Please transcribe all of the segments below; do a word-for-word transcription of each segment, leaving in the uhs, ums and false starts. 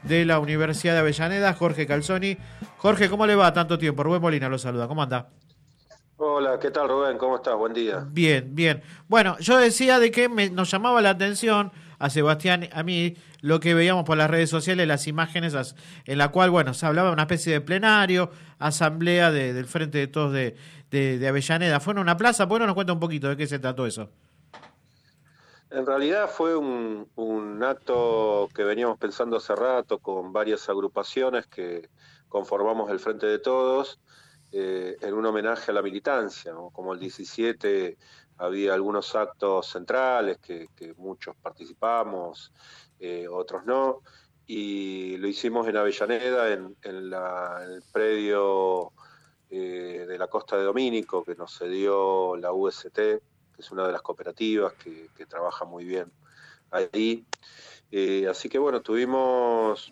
de la Universidad de Avellaneda, Jorge Calzoni. Jorge, ¿cómo le va? Tanto tiempo. Rubén Molina lo saluda. ¿Cómo anda? Hola, ¿qué tal, Rubén? ¿Cómo estás? Buen día. Bien, bien. Bueno, yo decía de que me, nos llamaba la atención a Sebastián, a mí, lo que veíamos por las redes sociales, las imágenes as- en la cual, bueno, se hablaba de una especie de plenario, asamblea de- del Frente de Todos de, de, de Avellaneda. ¿Fue en una plaza? Bueno, nos cuenta un poquito de qué se trató eso. En realidad fue un, un acto que veníamos pensando hace rato con varias agrupaciones que conformamos el Frente de Todos eh, en un homenaje a la militancia, ¿no? Como el diecisiete había algunos actos centrales que, que muchos participamos, eh, otros no, y lo hicimos en Avellaneda, en, en, la, en el predio eh, de la Costa de Domínico que nos cedió la U S T, que es una de las cooperativas que, que trabaja muy bien ahí. Eh, así que bueno, tuvimos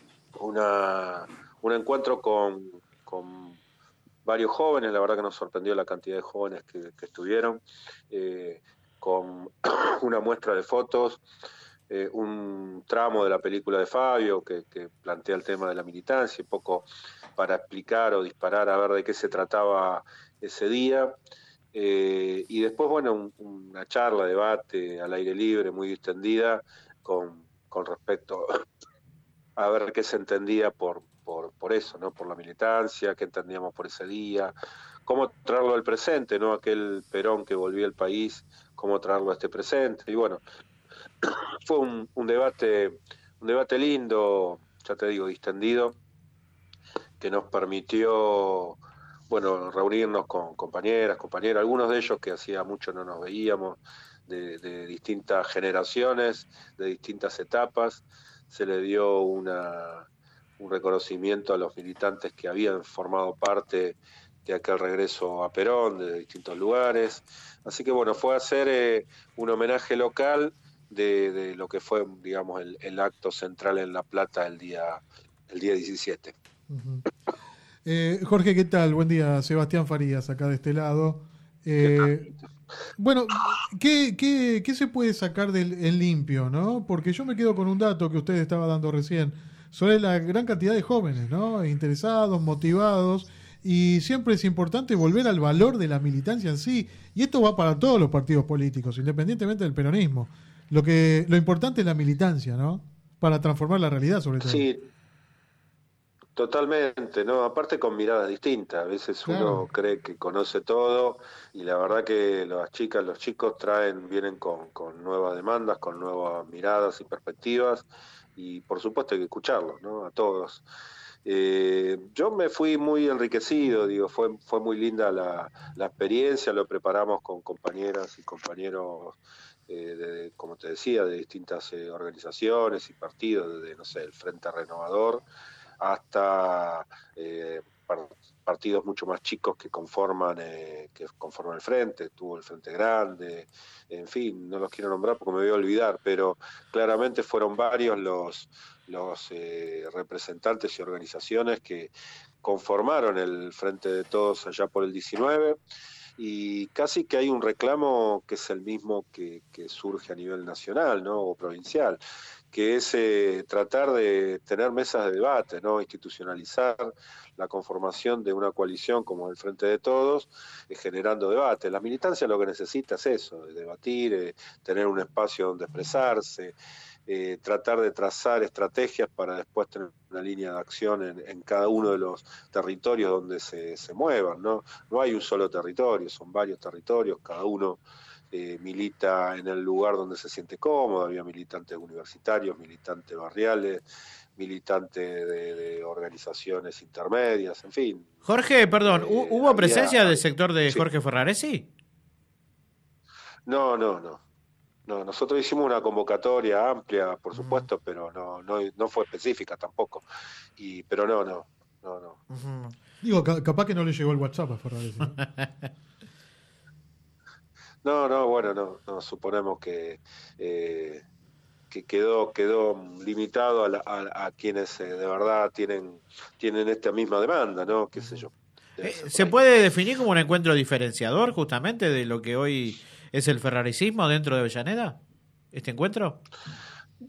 una, un encuentro con, con varios jóvenes, la verdad que nos sorprendió la cantidad de jóvenes que, que estuvieron, eh, con una muestra de fotos, eh, un tramo de la película de Fabio que, que plantea el tema de la militancia, un poco para explicar o disparar a ver de qué se trataba ese día. Eh, y después, bueno, un, una charla, debate al aire libre, muy distendida, con, con respecto a ver qué se entendía por, por, por eso, ¿no? Por la militancia, qué entendíamos por ese día, cómo traerlo al presente, ¿no? Aquel Perón que volvía al país, cómo traerlo a este presente. Y bueno, fue un, un debate, un debate lindo, ya te digo, distendido, que nos permitió, bueno, reunirnos con compañeras, compañeros, algunos de ellos que hacía mucho no nos veíamos, de, de distintas generaciones, de distintas etapas. Se le dio una, un reconocimiento a los militantes que habían formado parte de aquel regreso a Perón, de distintos lugares. Así que bueno, fue a hacer eh, un homenaje local de, de lo que fue, digamos, el, el acto central en La Plata el día, el día diecisiete. Uh-huh. Eh, Jorge, ¿qué tal? Buen día, Sebastián Farías, acá de este lado. Eh, bueno, ¿qué, qué, ¿qué se puede sacar del en limpio, no? Porque yo me quedo con un dato que usted estaba dando recién sobre la gran cantidad de jóvenes, ¿no? Interesados, motivados, y siempre es importante volver al valor de la militancia en sí, y esto va para todos los partidos políticos, independientemente del peronismo. Lo que lo importante es la militancia, ¿no? Para transformar la realidad, sobre todo. Sí, totalmente, ¿no? Aparte con miradas distintas. A veces Claro. uno cree que conoce todo y la verdad que las chicas, los chicos traen, vienen con, con nuevas demandas, con nuevas miradas y perspectivas y por supuesto hay que escucharlos, ¿no? A todos. Eh, yo me fui muy enriquecido, digo, fue, fue muy linda la, la experiencia, lo preparamos con compañeras y compañeros, eh, de, como te decía, de distintas eh, organizaciones y partidos, desde, no sé, el Frente Renovador hasta eh, partidos mucho más chicos que conforman eh, que conforman el Frente, tuvo el Frente Grande, en fin, no los quiero nombrar porque me voy a olvidar, pero claramente fueron varios los, los eh, representantes y organizaciones que conformaron el Frente de Todos allá por el diecinueve, y casi que hay un reclamo que es el mismo que, que surge a nivel nacional, ¿no? O provincial, que es eh, tratar de tener mesas de debate, ¿no? Institucionalizar la conformación de una coalición como el Frente de Todos, eh, generando debate. La militancia lo que necesita es eso, es debatir, eh, tener un espacio donde expresarse, eh, tratar de trazar estrategias para después tener una línea de acción en, en cada uno de los territorios donde se, se muevan, ¿no? No hay un solo territorio, son varios territorios, cada uno eh, milita en el lugar donde se siente cómodo. Había militantes universitarios, militantes barriales, militantes de, de organizaciones intermedias, en fin. Jorge, perdón, Eh, ¿hubo había, presencia del sector de sí. Jorge Ferraresi? No, no, no. No, nosotros hicimos una convocatoria amplia, por Mm. supuesto, pero no, no, no fue específica tampoco. Y, pero no, no, no, no. Uh-huh. Digo, ca- capaz que no le llegó el WhatsApp a Ferraresi, ¿no? No, no, bueno, no, no suponemos que, eh, que quedó, quedó limitado a, la, a, a quienes eh, de verdad tienen, tienen esta misma demanda, ¿no? Qué sé yo. Debe Eh, ser por ¿Se ahí. puede definir como un encuentro diferenciador justamente de lo que hoy es el ferraricismo dentro de Avellaneda? ¿Este encuentro?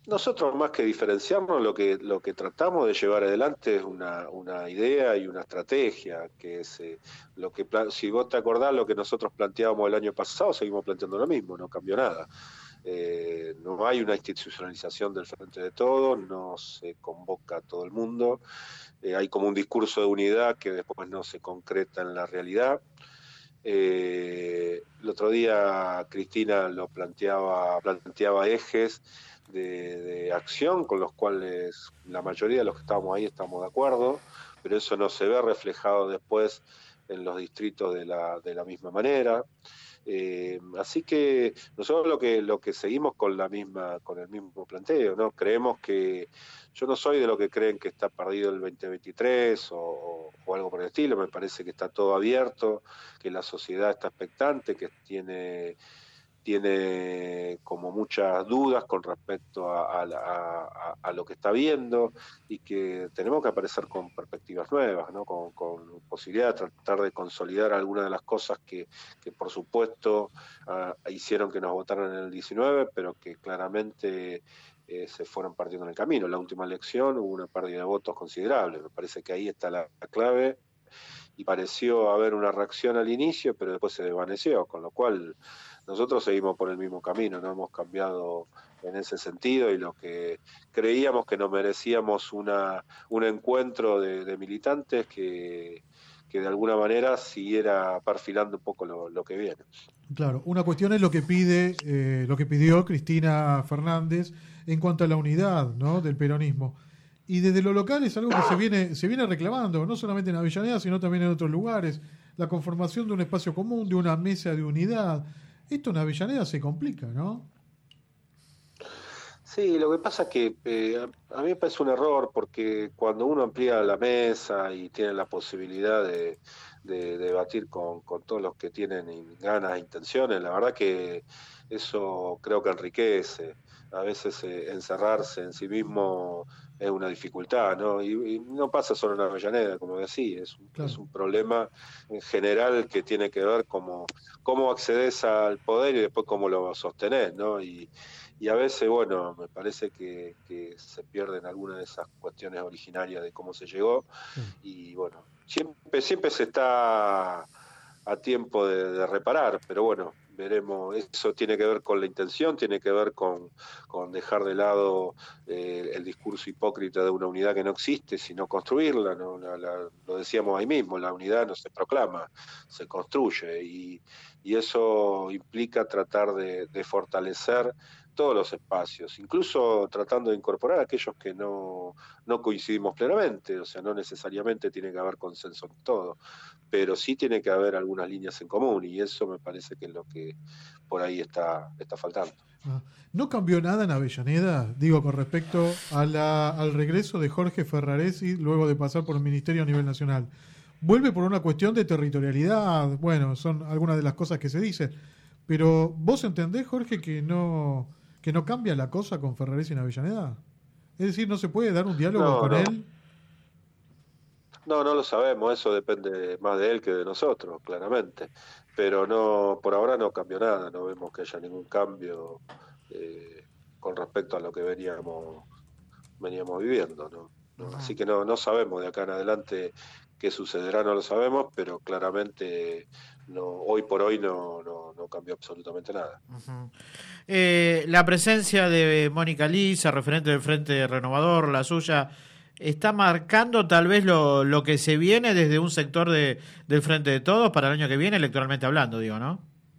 Nosotros más que diferenciarnos, lo que lo que tratamos de llevar adelante es una, una idea y una estrategia, que es eh, lo que si vos te acordás lo que nosotros planteábamos el año pasado, seguimos planteando lo mismo, no cambió nada. Eh, no hay una institucionalización del Frente de Todos, no se convoca a todo el mundo, eh, hay como un discurso de unidad que después no se concreta en la realidad. Eh, el otro día Cristina lo planteaba, planteaba ejes de, de acción con los cuales la mayoría de los que estábamos ahí estamos de acuerdo, pero eso no se ve reflejado después en los distritos de la, de la misma manera. Eh, así que nosotros lo que lo que seguimos con la misma con el mismo planteo, ¿no? Creemos que yo no soy de lo que creen que está perdido el veinte veintitrés o, o algo por el estilo. Me parece que está todo abierto, que la sociedad está expectante, que tiene tiene como muchas dudas con respecto a, a, a, a lo que está viendo, y que tenemos que aparecer con perspectivas nuevas, ¿no? con, con posibilidad de tratar de consolidar algunas de las cosas que, que por supuesto uh, hicieron que nos votaran en el diecinueve, pero que claramente eh, se fueron perdiendo en el camino. En la última elección hubo una pérdida de votos considerable, me parece que ahí está la, la clave, y pareció haber una reacción al inicio, pero después se desvaneció, con lo cual nosotros seguimos por el mismo camino, no hemos cambiado en ese sentido, y lo que creíamos que nos merecíamos una, un encuentro de, de militantes que, que de alguna manera siguiera perfilando un poco lo, lo que viene. Claro, una cuestión es lo que pide, eh, lo que pidió Cristina Fernández en cuanto a la unidad, ¿no?, del peronismo. Y desde lo local es algo que se viene, se viene reclamando, no solamente en Avellaneda, sino también en otros lugares. La conformación de un espacio común, de una mesa de unidad. Esto en Avellaneda se complica, ¿no? Sí, lo que pasa es que eh, a mí me parece un error, porque cuando uno amplía la mesa y tiene la posibilidad de, de, de debatir con, con todos los que tienen ganas e intenciones, la verdad que eso creo que enriquece. A veces eh, encerrarse en sí mismo es una dificultad, ¿no? Y, y no pasa solo en Avellaneda, como decía, es un, claro. es un problema en general que tiene que ver como cómo accedes al poder y después cómo lo sostenés, ¿no? Y, y a veces, bueno, me parece que, que se pierden algunas de esas cuestiones originarias de cómo se llegó, sí. Y bueno, siempre, siempre se está a tiempo de, de reparar, pero bueno, veremos. Eso tiene que ver con la intención, tiene que ver con, con dejar de lado eh, el discurso hipócrita de una unidad que no existe, sino construirla, ¿no? La, la, lo decíamos ahí mismo, la unidad no se proclama, se construye, y, y eso implica tratar de, de fortalecer todos los espacios, incluso tratando de incorporar a aquellos que no, no coincidimos plenamente, o sea, no necesariamente tiene que haber consenso en todo, pero sí tiene que haber algunas líneas en común, y eso me parece que es lo que por ahí está, está faltando. ¿No cambió nada en Avellaneda? Digo, con respecto a la, al regreso de Jorge Ferraresi luego de pasar por el Ministerio a nivel nacional. Vuelve por una cuestión de territorialidad, bueno, son algunas de las cosas que se dicen, pero ¿vos entendés, Jorge, que no... que no cambia la cosa con Ferraresi en Avellaneda? Es decir, ¿no se puede dar un diálogo no, con no. él? No, no lo sabemos, eso depende más de él que de nosotros, claramente. Pero no, por ahora no cambió nada, no vemos que haya ningún cambio eh, con respecto a lo que veníamos, veníamos viviendo, ¿no? ¿no? Así que no, no sabemos de acá en adelante qué sucederá, no lo sabemos, pero claramente no, hoy por hoy no, no, no cambió absolutamente nada. Uh-huh. Eh, la presencia de Mónica Lisa, referente del Frente Renovador, la suya, ¿está marcando tal vez lo, lo que se viene desde un sector de, del Frente de Todos para el año que viene, electoralmente hablando, digo, ¿no?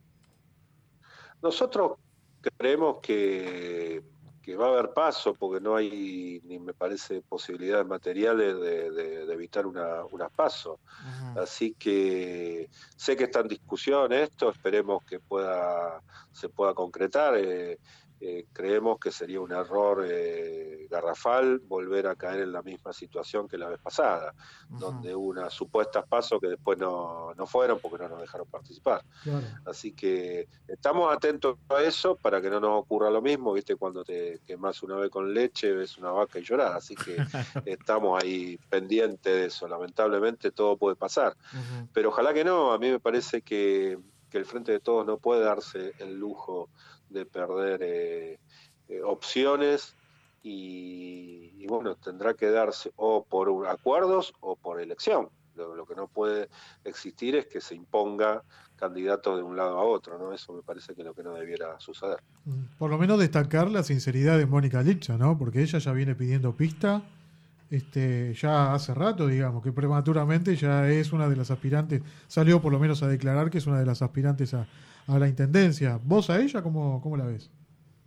Nosotros creemos que, que va a haber paso, porque no hay, ni me parece, posibilidades materiales de, de, de evitar una, unas pasos. Uh-huh. Así que sé que está en discusión esto, esperemos que pueda se pueda concretar. Eh, eh, creemos que sería un error eh, garrafal volver a caer en la misma situación que la vez pasada, uh-huh. donde hubo unas supuestas pasos que después no, no fueron porque no nos dejaron participar. Claro. Así que estamos atentos a eso para que no nos ocurra lo mismo, viste, cuando te quemás una vez con leche, ves una vaca y llorás, así que estamos ahí pendientes de eso. Lamentablemente todo puede pasar, uh-huh. pero ojalá que no. A mí me parece que, que el Frente de Todos no puede darse el lujo de perder eh, eh, opciones y, y bueno, tendrá que darse o por acuerdos o por elección. Lo, lo que no puede existir es que se imponga candidatos de un lado a otro, ¿no? Eso me parece que es lo que no debiera suceder. Por lo menos destacar la sinceridad de Mónica Licha, ¿no? Porque ella ya viene pidiendo pista este, ya hace rato, digamos, que prematuramente ya es una de las aspirantes, salió por lo menos a declarar que es una de las aspirantes a, a la intendencia. ¿Vos a ella cómo, cómo la ves?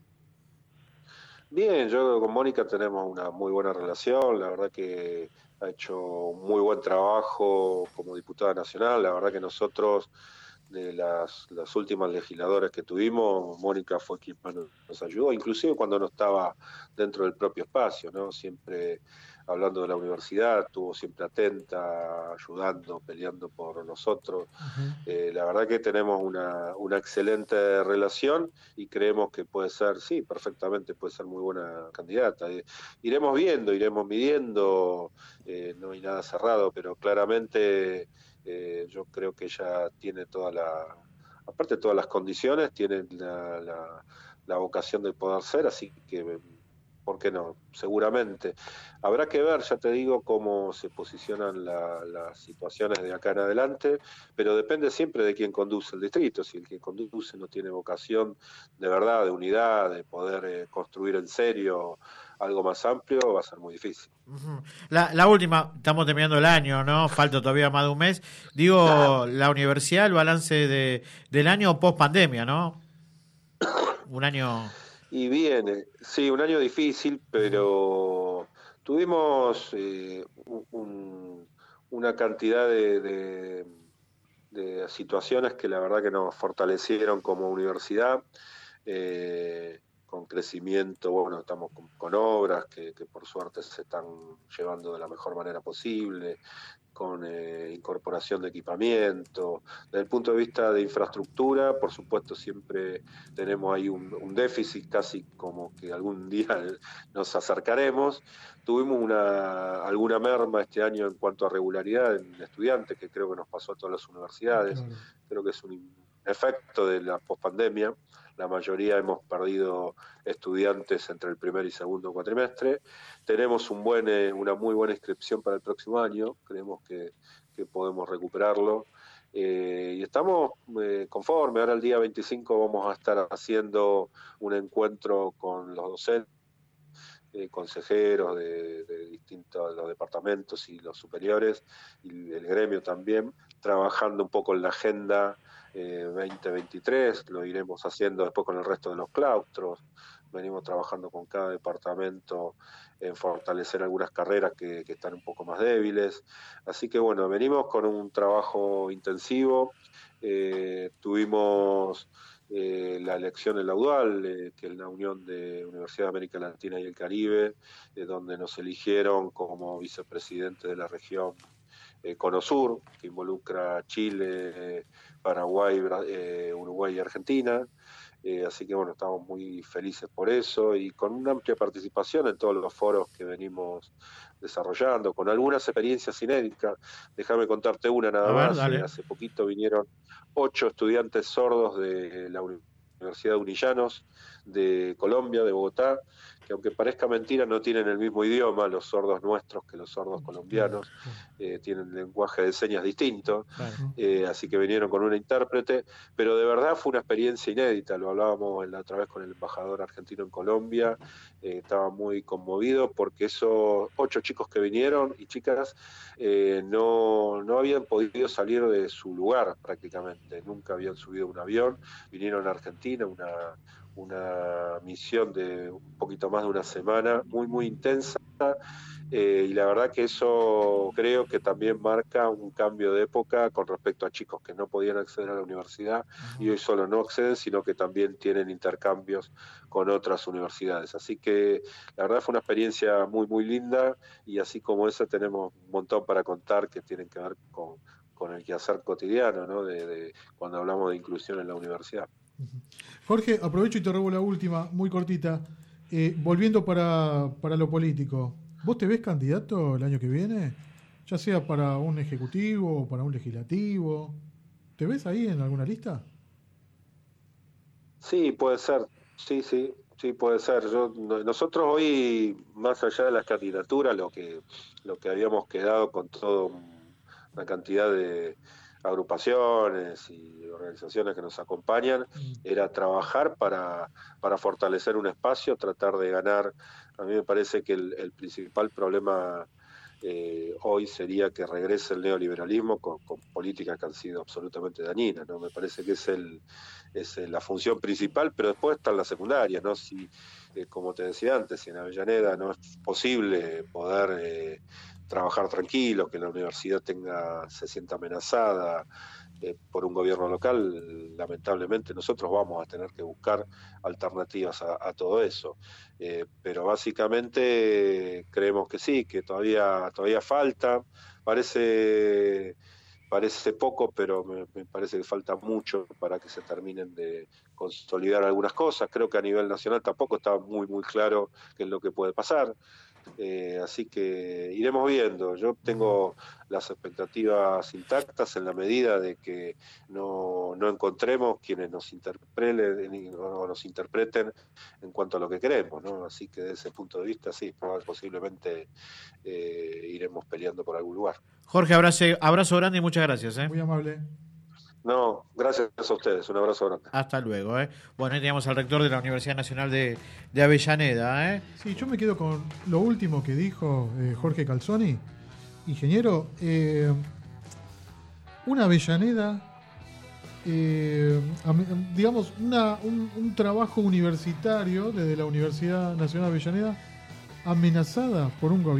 Bien, yo con Mónica tenemos una muy buena relación, la verdad que ha hecho un muy buen trabajo como diputada nacional, la verdad que nosotros de las, las últimas legisladoras que tuvimos, Mónica fue quien más nos ayudó, inclusive cuando no estaba dentro del propio espacio, ¿no? Siempre hablando de la universidad, estuvo siempre atenta, ayudando, peleando por nosotros. Uh-huh. Eh, la verdad que tenemos una, una excelente relación y creemos que puede ser, sí, perfectamente puede ser muy buena candidata. Eh, iremos viendo, iremos midiendo, eh, no hay nada cerrado, pero claramente eh, yo creo que ella tiene toda la, aparte todas las condiciones, tiene la, la, la vocación de poder ser, así que ¿por qué no? Seguramente. Habrá que ver, ya te digo, cómo se posicionan la, las situaciones de acá en adelante, pero depende siempre de quién conduce el distrito. Si el que conduce no tiene vocación de verdad, de unidad, de poder eh, construir en serio algo más amplio, va a ser muy difícil. La, la última, estamos terminando el año, ¿no? Falta todavía más de un mes. Digo, claro. La universidad, el balance de, del año post pandemia, ¿no? Un año... Y viene, sí, un año difícil, pero tuvimos eh, un, una cantidad de, de, de situaciones que la verdad que nos fortalecieron como universidad, eh, con crecimiento, bueno, estamos con, con obras que, que por suerte se están llevando de la mejor manera posible, con eh, incorporación de equipamiento. Desde el punto de vista de infraestructura, por supuesto, siempre tenemos ahí un, un déficit, casi como que algún día nos acercaremos. Tuvimos una, alguna merma este año en cuanto a regularidad en estudiantes, que creo que nos pasó a todas las universidades. Claro. Creo que es un efecto de la pospandemia. La mayoría hemos perdido estudiantes entre el primer y segundo cuatrimestre. Tenemos un buen, eh, una muy buena inscripción para el próximo año, creemos que, que podemos recuperarlo. Eh, y estamos eh, conformes. Ahora el día veinticinco vamos a estar haciendo un encuentro con los docentes, eh, consejeros de, de distintos los departamentos y los superiores, y el gremio también, trabajando un poco en la agenda Eh, veinte veintitrés, lo iremos haciendo después con el resto de los claustros. Venimos trabajando con cada departamento en fortalecer algunas carreras que, que están un poco más débiles. Así que bueno, venimos con un trabajo intensivo. Eh, tuvimos eh, la elección en la UDAL, eh, que es la Unión de Universidad de América Latina y el Caribe, eh, donde nos eligieron como vicepresidente de la región Eh, Conosur, que involucra Chile, eh, Paraguay, eh, Uruguay y Argentina. Eh, así que bueno, estamos muy felices por eso y con una amplia participación en todos los foros que venimos desarrollando, con algunas experiencias inéditas. Déjame contarte una nada ver, más. Eh, hace poquito vinieron ocho estudiantes sordos de la Universidad de Unillanos de Colombia, de Bogotá, que aunque parezca mentira no tienen el mismo idioma los sordos nuestros que los sordos colombianos, eh, tienen lenguaje de señas distinto, eh, así que vinieron con una intérprete, pero de verdad fue una experiencia inédita. Lo hablábamos la otra vez con el embajador argentino en Colombia, eh, estaba muy conmovido porque esos ocho chicos que vinieron y chicas eh, no, no habían podido salir de su lugar prácticamente, nunca habían subido un avión, vinieron a Argentina, una una misión de un poquito más de una semana, muy, muy intensa, eh, y la verdad que eso creo que también marca un cambio de época con respecto a chicos que no podían acceder a la universidad uh-huh. y hoy solo no acceden, sino que también tienen intercambios con otras universidades. Así que la verdad fue una experiencia muy, muy linda, y así como esa tenemos un montón para contar que tienen que ver con, con el quehacer cotidiano, ¿no? de, de cuando hablamos de inclusión en la universidad. Jorge, aprovecho y te robo la última, muy cortita. Eh, volviendo para, para lo político, ¿vos te ves candidato el año que viene? Ya sea para un ejecutivo o para un legislativo. ¿Te ves ahí en alguna lista? Sí, puede ser. Sí, sí. sí, puede ser. Yo, nosotros hoy, más allá de las candidaturas, lo que, lo que habíamos quedado con toda una cantidad de agrupaciones y organizaciones que nos acompañan, era trabajar para, para fortalecer un espacio, tratar de ganar. A mí me parece que el, el principal problema eh, hoy sería que regrese el neoliberalismo con, con políticas que han sido absolutamente dañinas, ¿no? Me parece que es el es la función principal, pero después están las secundarias, ¿no? Si, eh, como te decía antes, si en Avellaneda no es posible poder eh, trabajar tranquilo, que la universidad tenga, se sienta amenazada eh, por un gobierno local, lamentablemente nosotros vamos a tener que buscar alternativas a, a todo eso. Eh, pero básicamente creemos que sí, que todavía, todavía falta, parece... Parece poco, pero me, me parece que falta mucho para que se terminen de consolidar algunas cosas. Creo que a nivel nacional tampoco está muy, muy claro qué es lo que puede pasar. Eh, así que iremos viendo. Yo tengo las expectativas intactas en la medida de que no, no encontremos quienes nos interpreten o nos interpreten en cuanto a lo que queremos, ¿no? Así que desde ese punto de vista, sí, posiblemente eh, iremos peleando por algún lugar. Jorge, abrazo, abrazo grande y muchas gracias. ¿eh? Muy amable. No, gracias a ustedes, un abrazo grande. Hasta luego. ¿eh? Bueno, ahí teníamos al rector de la Universidad Nacional de, de Avellaneda. ¿eh? Sí, yo me quedo con lo último que dijo eh, Jorge Calzoni. Ingeniero, eh, una Avellaneda, eh, digamos, una, un, un trabajo universitario desde la Universidad Nacional de Avellaneda amenazada por un gobierno.